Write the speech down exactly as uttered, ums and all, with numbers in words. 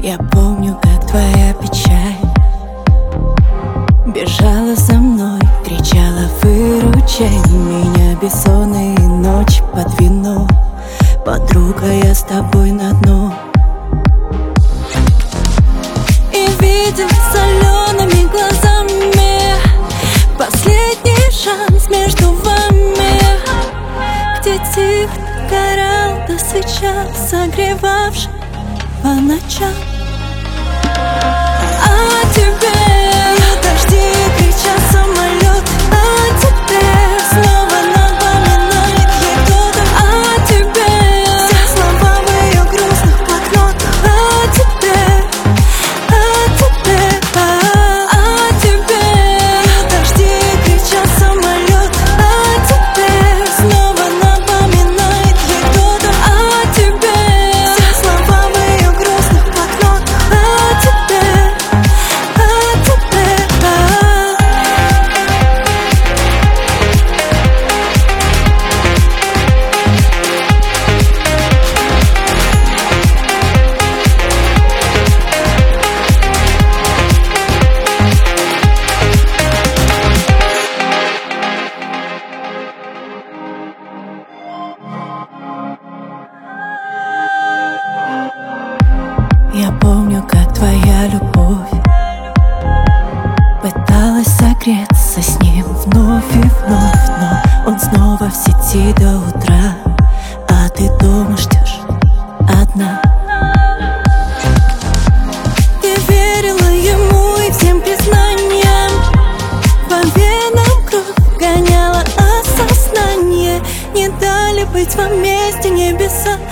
Я помню, как твоя печаль бежала за мной, кричала: выручай меня. Бессонные ночи под вино, подруга, я с тобой на дно. И видел солеными глазами последний шанс между вами, где тихо горел до свеча, согревавший по ночам. А тебе дожди кричат самолет, а тебе снова напоминает ей кто-то. А тебе все слова в ее грустных блокнотах. А тебе, а тебе, а, а тебе дожди кричат самолет, а тебе снова напоминает ей кто-то. А тебе все слова в ее грустных блокнотах. А тебе, а тебе, а. Я помню, как твоя любовь пыталась согреться с ним вновь и вновь, но он снова в сети до утра, а ты дома ждешь одна. Ты верила ему и всем признаниям, по венам кровь гоняла осознание. Не дали быть вам вместе небеса,